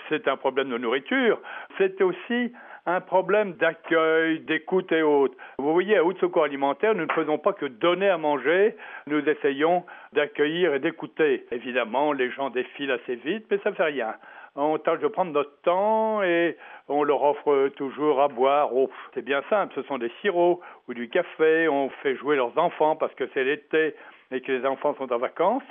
c'est un problème de nourriture, c'est aussi un problème d'accueil, d'écoute et autres. Vous voyez, à Haute Secours Alimentaire, nous ne faisons pas que donner à manger, nous essayons d'accueillir et d'écouter. Évidemment, les gens défilent assez vite, mais ça ne fait rien. On tâche de prendre notre temps et on leur offre toujours à boire. Oh, c'est bien simple, ce sont des sirops ou du café. On fait jouer leurs enfants parce que c'est l'été et que les enfants sont en vacances.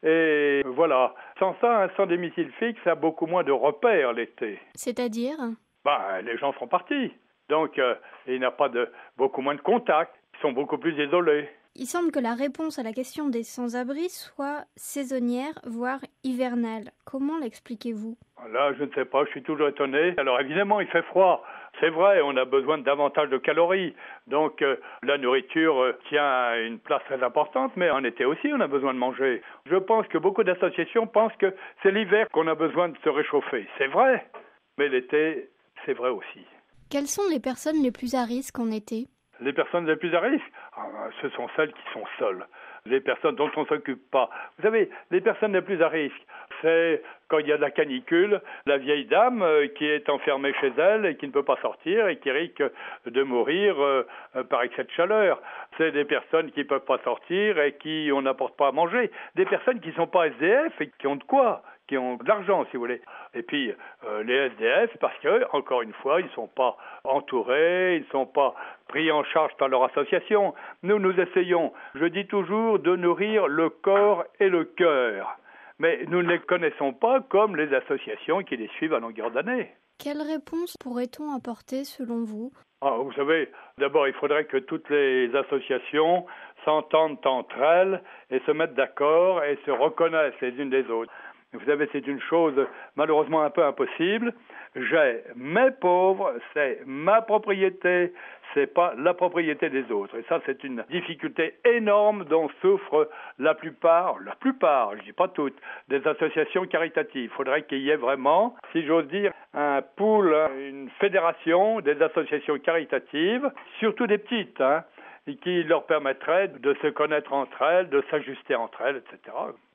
Et voilà. Sans ça, sans domicile fixe, ça a beaucoup moins de repères l'été. C'est-à-dire ? Les gens sont partis. Donc, il n'y a pas beaucoup moins de contacts. Ils sont beaucoup plus isolés. Il semble que la réponse à la question des sans-abri soit saisonnière, voire hivernale. Comment l'expliquez-vous ? Là, je ne sais pas, je suis toujours étonné. Alors évidemment, il fait froid. C'est vrai, on a besoin de davantage de calories. Donc la nourriture tient une place très importante, mais en été aussi, on a besoin de manger. Je pense que beaucoup d'associations pensent que c'est l'hiver qu'on a besoin de se réchauffer. C'est vrai, mais l'été, c'est vrai aussi. Quelles sont les personnes les plus à risque en été ? Les personnes les plus à risque, ce sont celles qui sont seules. Les personnes dont on ne s'occupe pas. Vous savez, les personnes les plus à risque, c'est quand il y a de la canicule, la vieille dame qui est enfermée chez elle et qui ne peut pas sortir et qui risque de mourir par excès de chaleur. C'est des personnes qui ne peuvent pas sortir et qui on n'apporte pas à manger. Des personnes qui ne sont pas SDF et qui ont de quoi, qui ont de l'argent, si vous voulez. Et puis, les SDF, parce que, encore une fois, ils ne sont pas entourés, ils ne sont pas pris en charge par leur association. Nous essayons, je dis toujours, de nourrir le corps et le cœur. Mais nous ne les connaissons pas comme les associations qui les suivent à longueur d'année. Quelle réponse pourrait-on apporter selon vous ? Vous savez, d'abord, il faudrait que toutes les associations s'entendent entre elles et se mettent d'accord et se reconnaissent les unes des autres. Vous savez, c'est une chose malheureusement un peu impossible. J'ai mes pauvres, c'est ma propriété, c'est pas la propriété des autres. Et ça, c'est une difficulté énorme dont souffrent la plupart, je dis pas toutes, des associations caritatives. Il faudrait qu'il y ait vraiment, si j'ose dire, un pool, une fédération des associations caritatives, surtout des petites, et qui leur permettrait de se connaître entre elles, de s'ajuster entre elles, etc.